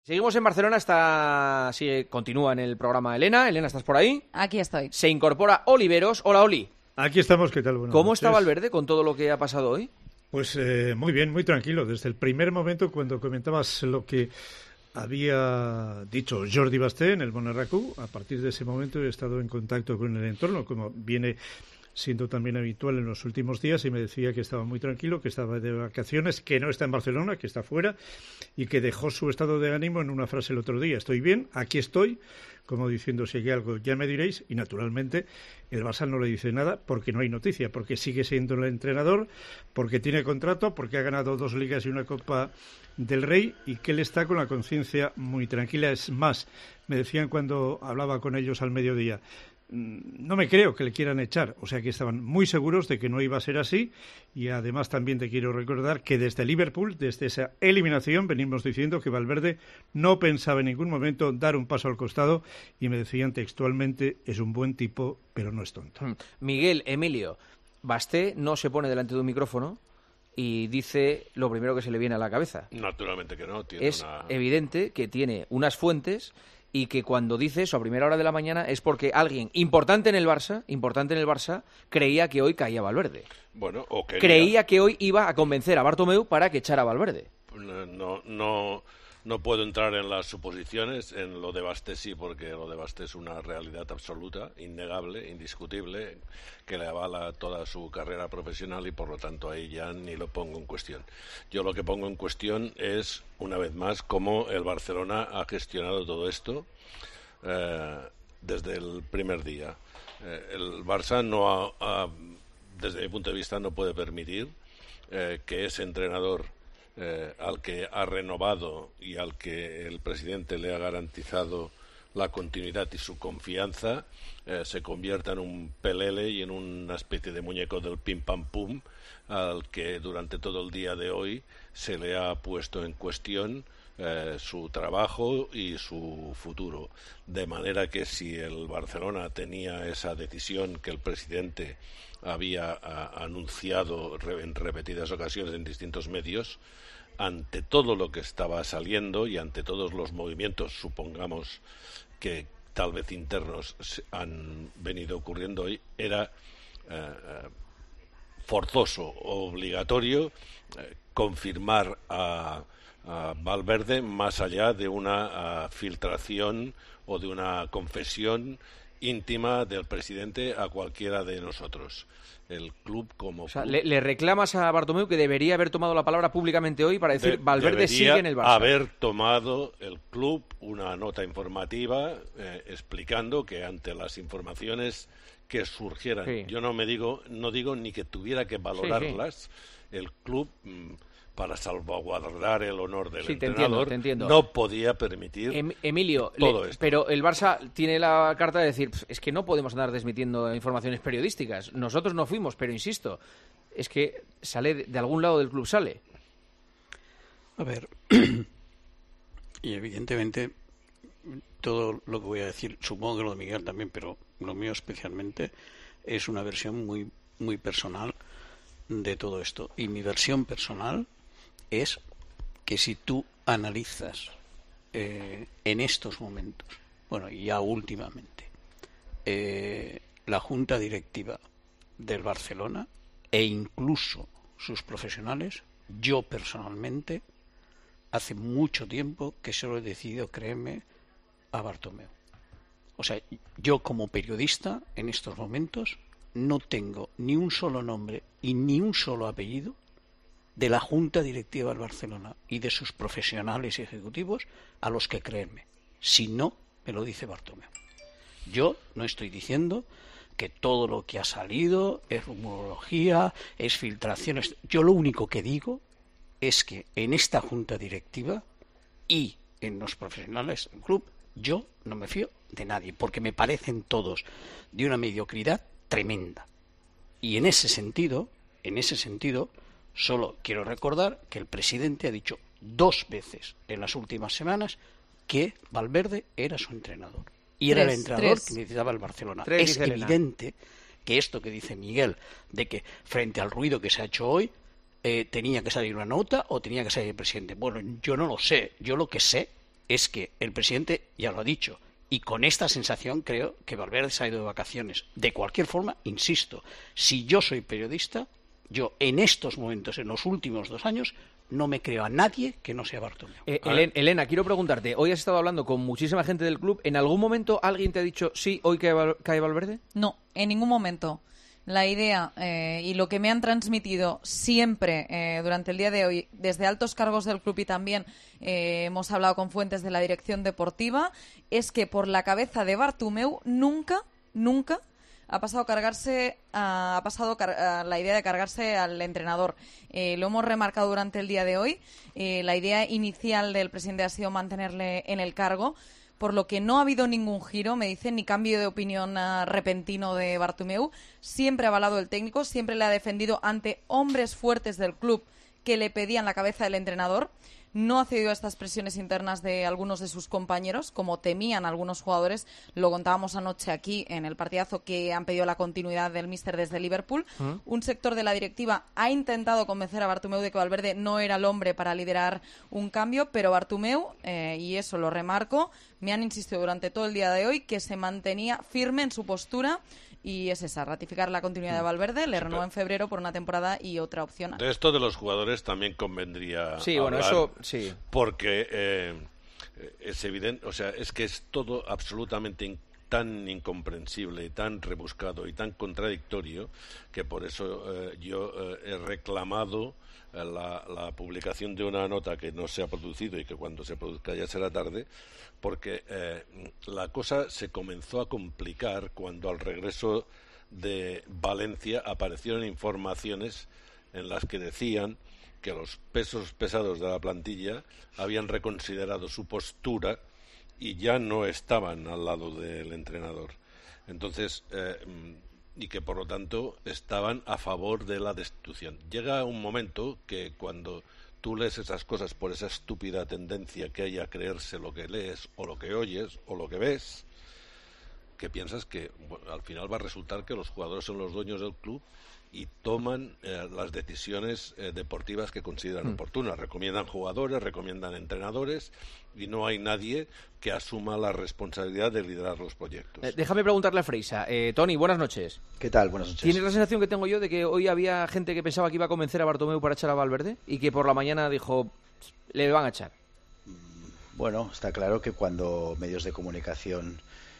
Seguimos en Barcelona, continúa en el programa Elena. Elena, ¿estás por ahí? Aquí estoy. Se incorpora Oliveros. Hola, Oli. Aquí estamos, ¿qué tal? Buenas ¿Cómo noches. está Valverde con todo lo que ha pasado hoy? Pues muy bien, muy tranquilo. Desde el primer momento, cuando comentabas lo que había dicho Jordi Basté en el Bonarracú, a partir de ese momento he estado en contacto con el entorno, como viene siendo también habitual en los últimos días, y me decía que estaba muy tranquilo, que estaba de vacaciones, que no está en Barcelona, que está fuera, y que dejó su estado de ánimo en una frase el otro día: estoy bien, aquí estoy, como diciendo, si hay algo ya me diréis. Y naturalmente el Barça no le dice nada porque no hay noticia, porque sigue siendo el entrenador, porque tiene contrato, porque ha ganado 2 ligas y una Copa del Rey, y que él está con la conciencia muy tranquila. Es más, me decían cuando hablaba con ellos al mediodía, no me creo que le quieran echar, o sea que estaban muy seguros de que no iba a ser así. Y además también te quiero recordar que desde Liverpool, desde esa eliminación, venimos diciendo que Valverde no pensaba en ningún momento dar un paso al costado, y me decían textualmente: es un buen tipo, pero no es tonto. Miguel, Emilio, Basté no se pone delante de un micrófono y dice lo primero que se le viene a la cabeza. Naturalmente que no. Es evidente que tiene unas fuentes y que cuando dice eso a primera hora de la mañana es porque alguien importante en el Barça, creía que hoy caía Valverde. Bueno, o creía que hoy iba a convencer a Bartomeu para que echara a Valverde. No puedo entrar en las suposiciones. En lo de Basté sí, porque lo de Basté es una realidad absoluta, innegable, indiscutible, que le avala toda su carrera profesional, y por lo tanto ahí ya ni lo pongo en cuestión. Yo lo que pongo en cuestión es, una vez más, cómo el Barcelona ha gestionado todo esto desde el primer día. El Barça desde mi punto de vista, no puede permitir que ese entrenador al que ha renovado y al que el presidente le ha garantizado la continuidad y su confianza se convierta en un pelele y en una especie de muñeco del pim pam pum, al que durante todo el día de hoy se le ha puesto en cuestión su trabajo y su futuro. De manera que si el Barcelona tenía esa decisión que el presidente había anunciado en repetidas ocasiones en distintos medios, ante todo lo que estaba saliendo y ante todos los movimientos, supongamos, que tal vez internos han venido ocurriendo hoy, era forzoso, obligatorio, confirmar a Valverde, más allá de una filtración o de una confesión íntima del presidente a cualquiera de nosotros. El club como... O sea, le reclamas a Bartomeu que debería haber tomado la palabra públicamente hoy para decir Valverde sigue en el Barça. Haber tomado el club una nota informativa explicando que ante las informaciones que surgieran, sí. Yo no digo ni que tuviera que valorarlas, sí. El club, para salvaguardar el honor del entrenador, te entiendo. No podía permitir Emilio, todo esto. Pero el Barça tiene la carta de decir, es que no podemos andar desmitiendo informaciones periodísticas. Nosotros no fuimos, pero insisto, es que sale de algún lado del club, sale. A ver, y evidentemente todo lo que voy a decir, supongo que lo de Miguel también, pero lo mío especialmente, es una versión muy, muy personal de todo esto. Y mi versión personal es que si tú analizas en estos momentos, bueno, y ya últimamente, la junta directiva del Barcelona e incluso sus profesionales, yo personalmente hace mucho tiempo que solo he decidido creerme a Bartomeu. O sea, yo como periodista en estos momentos no tengo ni un solo nombre y ni un solo apellido de la Junta Directiva del Barcelona y de sus profesionales y ejecutivos a los que creerme. Si no, me lo dice Bartomeu. Yo no estoy diciendo que todo lo que ha salido es rumorología, es filtraciones. Yo lo único que digo es que en esta Junta Directiva y en los profesionales del club, yo no me fío de nadie, porque me parecen todos de una mediocridad tremenda. Y en ese sentido, solo quiero recordar que el presidente ha dicho 2 veces en las últimas semanas que Valverde era su entrenador. Y era el entrenador que necesitaba el Barcelona. Es evidente que esto que dice Miguel, de que frente al ruido que se ha hecho hoy, tenía que salir una nota o tenía que salir el presidente. Bueno, yo no lo sé. Yo lo que sé es que el presidente ya lo ha dicho, y con esta sensación creo que Valverde se ha ido de vacaciones. De cualquier forma, insisto, si yo soy periodista, yo en estos momentos, en los últimos 2 años, no me creo a nadie que no sea Bartomeu. Elena, quiero preguntarte, hoy has estado hablando con muchísima gente del club, ¿en algún momento alguien te ha dicho, sí, hoy cae Valverde? No, en ningún momento. La idea y lo que me han transmitido siempre durante el día de hoy, desde altos cargos del club y también hemos hablado con fuentes de la dirección deportiva, es que por la cabeza de Bartomeu nunca ha pasado la idea de cargarse al entrenador. Lo hemos remarcado durante el día de hoy. La idea inicial del presidente ha sido mantenerle en el cargo, por lo que no ha habido ningún giro, me dicen, ni cambio de opinión repentino de Bartomeu. Siempre ha avalado el técnico, siempre le ha defendido ante hombres fuertes del club que le pedían la cabeza del entrenador. No ha cedido a estas presiones internas de algunos de sus compañeros, como temían algunos jugadores. Lo contábamos anoche aquí en el partidazo, que han pedido la continuidad del míster desde Liverpool. Un sector de la directiva ha intentado convencer a Bartomeu de que Valverde no era el hombre para liderar un cambio, pero Bartomeu, y eso lo remarco, me han insistido durante todo el día de hoy que se mantenía firme en su postura. Y es esa, ratificar la continuidad de Valverde, le renueva en febrero por una temporada y otra opción. De esto de los jugadores también convendría hablar, eso sí. Porque es evidente, o sea, es que es todo absolutamente tan incomprensible, tan rebuscado y tan contradictorio que por eso yo he reclamado la publicación de una nota que no se ha producido y que cuando se produzca ya será tarde, porque la cosa se comenzó a complicar cuando al regreso de Valencia aparecieron informaciones en las que decían que los pesos pesados de la plantilla habían reconsiderado su postura y ya no estaban al lado del entrenador. Entonces, y que por lo tanto estaban a favor de la destitución. Llega un momento que cuando tú lees esas cosas por esa estúpida tendencia que hay a creerse lo que lees o lo que oyes o lo que ves, que piensas que al final va a resultar que los jugadores son los dueños del club y toman las decisiones deportivas que consideran oportunas. Recomiendan jugadores, recomiendan entrenadores y no hay nadie que asuma la responsabilidad de liderar los proyectos. Déjame preguntarle a Freisa. Tony, buenas noches. ¿Qué tal? Buenas noches. ¿Tienes la sensación que tengo yo de que hoy había gente que pensaba que iba a convencer a Bartomeu para echar a Valverde y que por la mañana dijo, le van a echar? Bueno, está claro que cuando medios de comunicación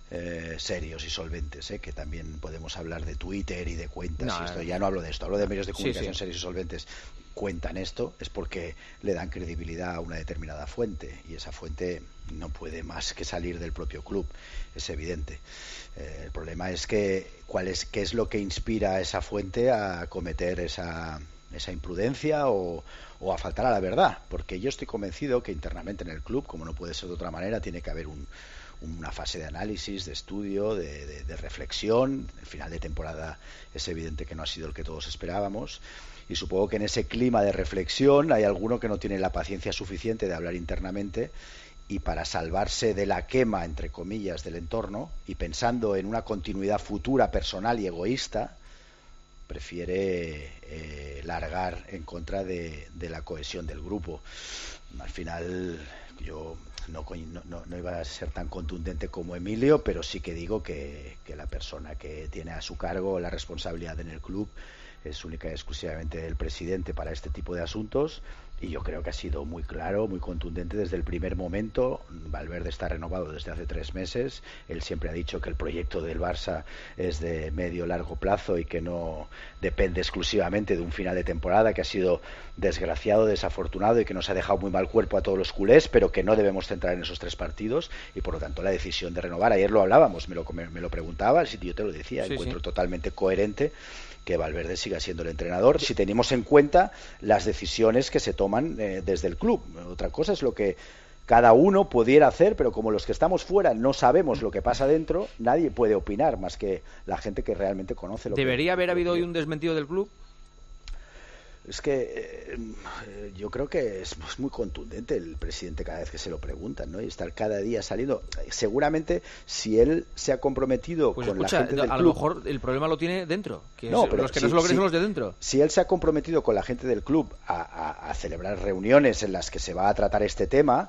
serios y solventes, que también podemos hablar de Twitter y de cuentas, ya no hablo de esto, hablo de medios de comunicación serios y solventes, cuentan esto, es porque le dan credibilidad a una determinada fuente y esa fuente no puede más que salir del propio club, es evidente. El problema es que qué es lo que inspira a esa fuente a cometer esa imprudencia o a faltar a la verdad, porque yo estoy convencido que internamente en el club, como no puede ser de otra manera, tiene que haber una fase de análisis, de estudio, de reflexión. El final de temporada es evidente que no ha sido el que todos esperábamos y supongo que en ese clima de reflexión hay alguno que no tiene la paciencia suficiente de hablar internamente y para salvarse de la quema, entre comillas, del entorno y pensando en una continuidad futura personal y egoísta, prefiere largar en contra de la cohesión del grupo. Al final yo no iba a ser tan contundente como Emilio, pero sí que digo que la persona que tiene a su cargo la responsabilidad en el club es única y exclusivamente del presidente para este tipo de asuntos y yo creo que ha sido muy claro, muy contundente desde el primer momento. Valverde está renovado desde hace 3 meses, él siempre ha dicho que el proyecto del Barça es de medio-largo plazo y que no depende exclusivamente de un final de temporada que ha sido desgraciado, desafortunado y que nos ha dejado muy mal cuerpo a todos los culés, pero que no debemos centrar en esos 3 partidos y por lo tanto la decisión de renovar, ayer lo hablábamos, me lo preguntabas y yo te lo decía, encuentro totalmente coherente que Valverde siga siendo el entrenador si tenemos en cuenta las decisiones que se toman desde el club. Otra cosa es lo que cada uno pudiera hacer, pero como los que estamos fuera no sabemos lo que pasa dentro, nadie puede opinar más que la gente que realmente conoce lo que... ¿Debería haber habido hoy un desmentido del club? Es que yo creo que es muy contundente el presidente cada vez que se lo preguntan, ¿no? Y estar cada día saliendo. Seguramente si él se ha comprometido con la gente del club... a lo mejor el problema lo tiene dentro. Pero los que no se lo creen son los de dentro. Si él se ha comprometido con la gente del club a celebrar reuniones en las que se va a tratar este tema,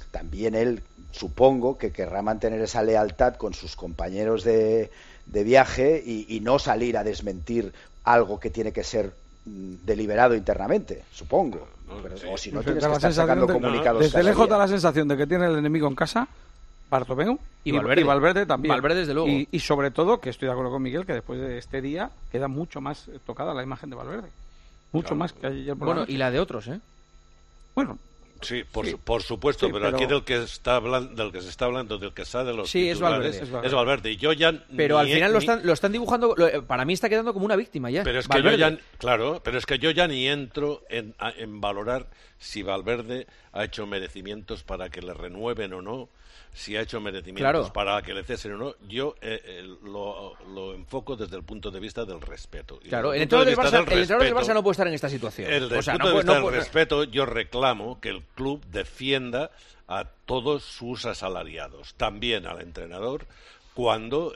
también él, supongo, que querrá mantener esa lealtad con sus compañeros de viaje y no salir a desmentir algo que tiene que ser deliberado internamente, supongo. O si no, tienes que estar sacando comunicados. Desde lejos da la sensación de que tiene el enemigo en casa, Bartomeu y Valverde también. Valverde, desde luego. Y sobre todo, que estoy de acuerdo con Miguel, que después de este día queda mucho más tocada la imagen de Valverde. Mucho más que ayer por la noche. Y la de otros, ¿eh? Bueno. Sí, por supuesto, sí, pero aquí del que se está hablando, del que está de los titulares, es Valverde. Y yo ya pero al final lo están dibujando, para mí está quedando como una víctima ya. Pero es que yo ya ni entro en valorar si Valverde ha hecho merecimientos para que le renueven o no, si ha hecho merecimientos para que le cesen o no. Yo lo enfoco desde el punto de vista del respeto. Claro, el entrenador del Barça no puede estar en esta situación. Desde el punto de vista del respeto, yo reclamo que el club defienda a todos sus asalariados, también al entrenador, cuando,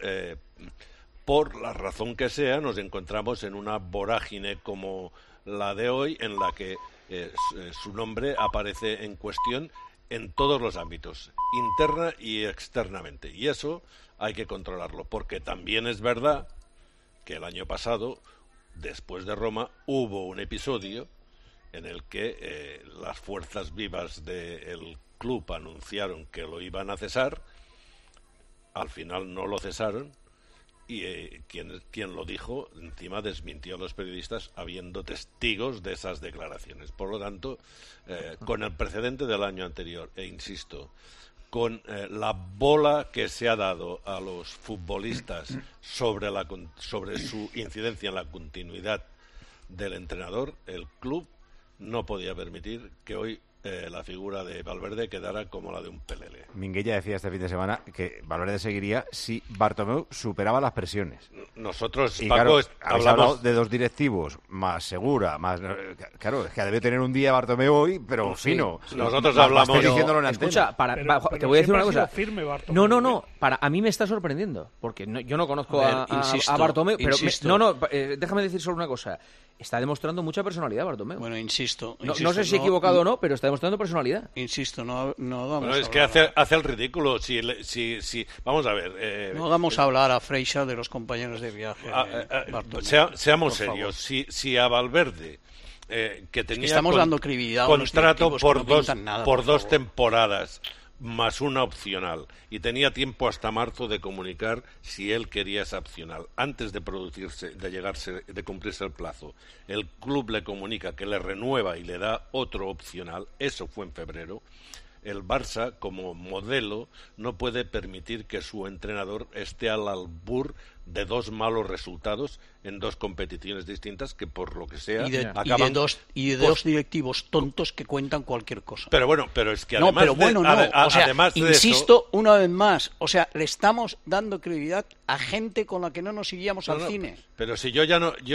por la razón que sea, nos encontramos en una vorágine como la de hoy, en la que su nombre aparece en cuestión en todos los ámbitos, interna y externamente. Y eso hay que controlarlo, porque también es verdad que el año pasado, después de Roma, hubo un episodio en el que las fuerzas vivas del club anunciaron que lo iban a cesar, al final no lo cesaron, y quien lo dijo encima desmintió a los periodistas habiendo testigos de esas declaraciones. Por lo tanto, con el precedente del año anterior, e insisto, con la bola que se ha dado a los futbolistas sobre su incidencia en la continuidad del entrenador, el club no podía permitir que hoy la figura de Valverde quedara como la de un pelele. Minguella decía este fin de semana que Valverde seguiría si Bartomeu superaba las presiones. Nosotros, y Paco, claro, hablado de dos directivos, más Segura, más... Claro, es que debe tener un día Bartomeu hoy, pero sí, fino. Nosotros hablamos... diciéndolo en escucha, te voy a decir una cosa. No, a mí me está sorprendiendo, porque yo no conozco a Bartomeu, pero déjame decir solo una cosa. Está demostrando mucha personalidad Bartomeu. Bueno, insisto. No sé si he equivocado o no, pero está demostrando personalidad. Insisto, no vamos bueno, es a que hablar hace el ridículo. Si vamos a ver. No vamos a hablar a Freixa de los compañeros de viaje. Seamos serios. Si a Valverde, que tenía estamos dando credibilidad contrato por nada, por dos temporadas, más una opcional, y tenía tiempo hasta marzo de comunicar si él quería esa opcional. Antes de de cumplirse el plazo, el club le comunica que le renueva y le da otro opcional. Eso fue en febrero. El Barça, como modelo, no puede permitir que su entrenador esté al albur de dos malos resultados en dos competiciones distintas que, por lo que sea, acaban... Y de dos directivos tontos que cuentan cualquier cosa. Pero es que además... además insisto, una vez más, le estamos dando credibilidad a gente con la que no nos iríamos al cine. Pero si yo ya no le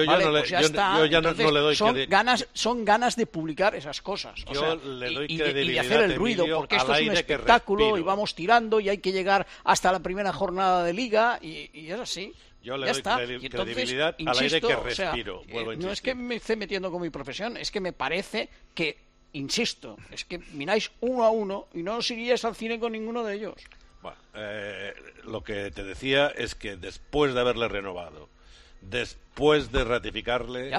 doy son ganas de publicar esas cosas. Le doy y de hacer el ruido, porque esto es un espectáculo y vamos tirando y hay que llegar hasta la primera jornada de Liga y es así. Yo le doy credibilidad al aire que respiro. No es que me esté metiendo con mi profesión, es que me parece que, insisto, es que miráis uno a uno y no os iríais al cine con ninguno de ellos. Bueno, lo que te decía es que después de haberle renovado, después de ratificarle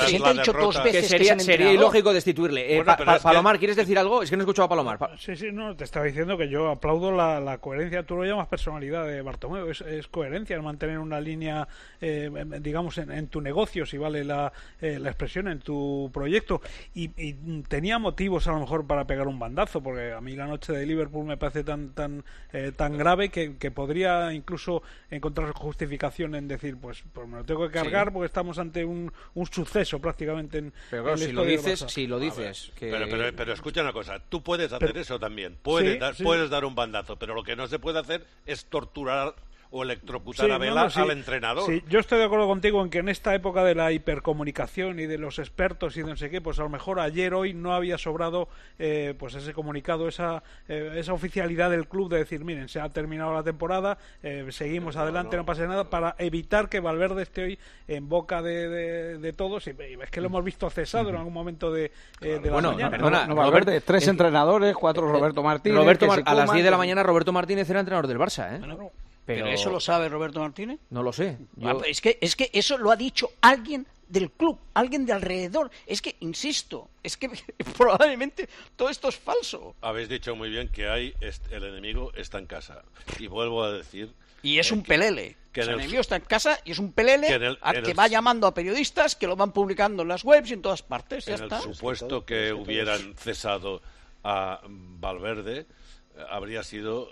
sería ilógico destituirle. Palomar, ¿quieres decir algo? Es que no he escuchado a Palomar. Sí, te estaba diciendo que yo aplaudo la coherencia. Tú lo llamas personalidad de Bartomeu, es coherencia, mantener una línea, digamos, en tu negocio, si vale la expresión, en tu proyecto, y tenía motivos a lo mejor para pegar un bandazo, porque a mí la noche de Liverpool me parece tan grave que podría incluso encontrar justificación en decir, pues me lo tengo que cargar porque estamos ante un suceso prácticamente en pero si lo dices pero escucha una cosa, tú puedes hacer eso también, puedes dar un bandazo, pero lo que no se puede hacer es torturar o electrocutar a Vela al entrenador. Sí, yo estoy de acuerdo contigo en que en esta época de la hipercomunicación y de los expertos y de no sé qué, pues a lo mejor hoy no había sobrado pues ese comunicado, esa oficialidad del club de decir, miren, se ha terminado la temporada, seguimos adelante, no pasa nada, para evitar que Valverde esté hoy en boca de todos, y es que lo hemos visto cesado en algún momento de la mañana. Perdona, Valverde, 3 entrenadores, 4 Roberto Martínez. A las 10 de la mañana Roberto Martínez era entrenador del Barça, ¿eh? Bueno, ¿pero eso lo sabe Roberto Martínez? No lo sé. Es que eso lo ha dicho alguien del club, alguien de alrededor. Es que, insisto, es que probablemente todo esto es falso. Habéis dicho muy bien que el enemigo está en casa. Y vuelvo a decir... Y es un pelele. El enemigo está en casa y es un pelele que va llamando a periodistas que lo van publicando en las webs y en todas partes. Ya está. En el supuesto que hubieran cesado a Valverde, habría sido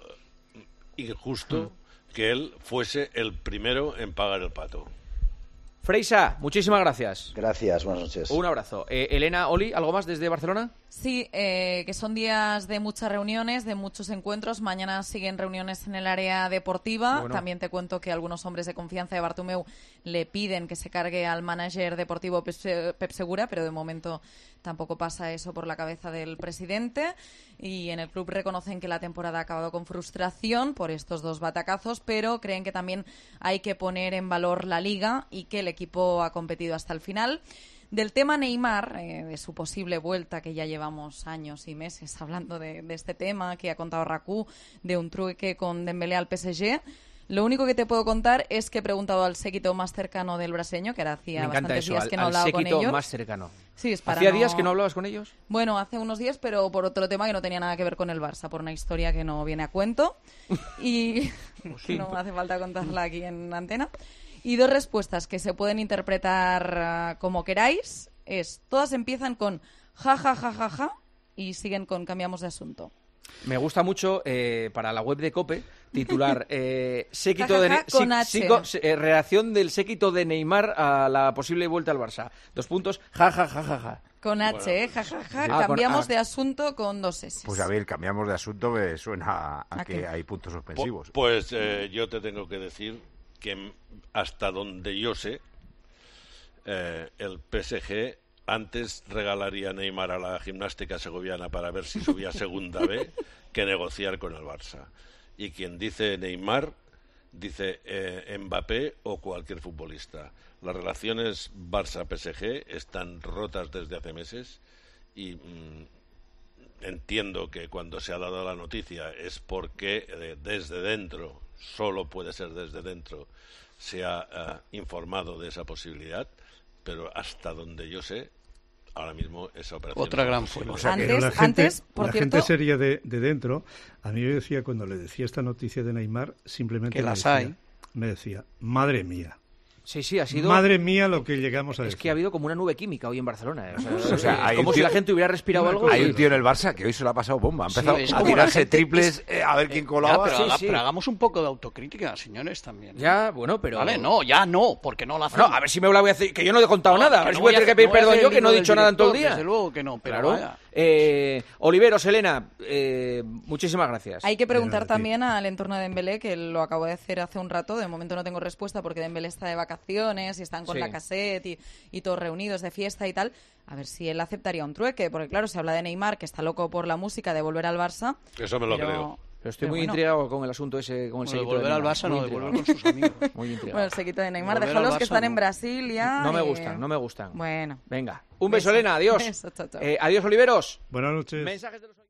injusto que él fuese el primero en pagar el pato. Freisa, muchísimas gracias. Gracias, buenas noches. Un abrazo. Elena, Oli, ¿algo más desde Barcelona? Sí, que son días de muchas reuniones, de muchos encuentros. Mañana siguen reuniones en el área deportiva. Bueno. También te cuento que algunos hombres de confianza de Bartomeu le piden que se cargue al manager deportivo Pep Segura, pero de momento tampoco pasa eso por la cabeza del presidente. Y en el club reconocen que la temporada ha acabado con frustración por estos 2 batacazos, pero creen que también hay que poner en valor la Liga y que el equipo ha competido hasta el final. Del tema Neymar, de su posible vuelta, que ya llevamos años y meses hablando de este tema, que ha contado Raku, de un trueque con Dembélé al PSG, lo único que te puedo contar es que he preguntado al séquito más cercano del brasileño, que ahora hacía bastantes días que no hablaba con ellos. Al séquito más cercano. Sí, es para ¿Hacía días que no hablabas con ellos? Bueno, hace unos días, pero por otro tema que no tenía nada que ver con el Barça, por una historia que no viene a cuento y no hace falta contarla aquí en antena. Y 2 respuestas que se pueden interpretar como queráis. Todas empiezan con ja, ja, ja, ja, ja y siguen con cambiamos de asunto. Me gusta mucho para la web de COPE titular séquito reacción del séquito de Neymar a la posible vuelta al Barça. 2 puntos, ja, ja, ja, ja, ja. Con H, ja, ja, ja. Cambiamos de asunto con 2 S. Pues a ver, cambiamos de asunto, me suena a que hay puntos suspensivos. Pues yo te tengo que decir que hasta donde yo sé, el PSG antes regalaría a Neymar a la Gimnástica Segoviana para ver si subía a Segunda B que negociar con el Barça. Y quien dice Neymar, dice Mbappé o cualquier futbolista. Las relaciones Barça-PSG están rotas desde hace meses y entiendo que cuando se ha dado la noticia es porque desde dentro, solo puede ser desde dentro, se ha informado de esa posibilidad, pero hasta donde yo sé, ahora mismo esa operación... Otra gran fuerza. O sea, la gente sería de dentro. A mí me decía, cuando le decía esta noticia de Neymar, simplemente me decía, madre mía. Sí, ha sido... Madre mía lo que llegamos a decir. Es que ha habido como una nube química hoy en Barcelona. O sea, es como si la gente hubiera respirado algo. Hay un tío en el Barça que hoy se lo ha pasado bomba. Ha empezado a tirarse triples a ver quién colaba. Pero hagamos un poco de autocrítica, señores, también. Ya, bueno, pero... Vale, no, porque no la hacemos. No, a ver si me la voy a hacer... Que yo no he contado nada. A ver si voy a tener que pedir perdón yo, que no he dicho nada en todo el día. Desde luego que no, pero claro. Vaya. Oliveros, Elena, muchísimas gracias. Hay que preguntar también al entorno de Dembélé, que lo acabo de hacer hace un rato. De momento no tengo respuesta porque Dembélé está de vacaciones y están con la cassette y todos reunidos de fiesta y tal. A ver si él aceptaría un trueque, porque claro, se habla de Neymar, que está loco por la música, de volver al Barça. Eso me lo creo. Pero estoy muy intrigado con el asunto ese, con el séquito de volver al Barça, no, de volver con sus amigos. Muy intrigado. Bueno, el séquito de Neymar, déjalos que están en Brasil ya. No me gustan. Bueno. Venga, un beso, Elena, adiós. Beso, chao. Adiós, Oliveros. Buenas noches. Mensajes de los...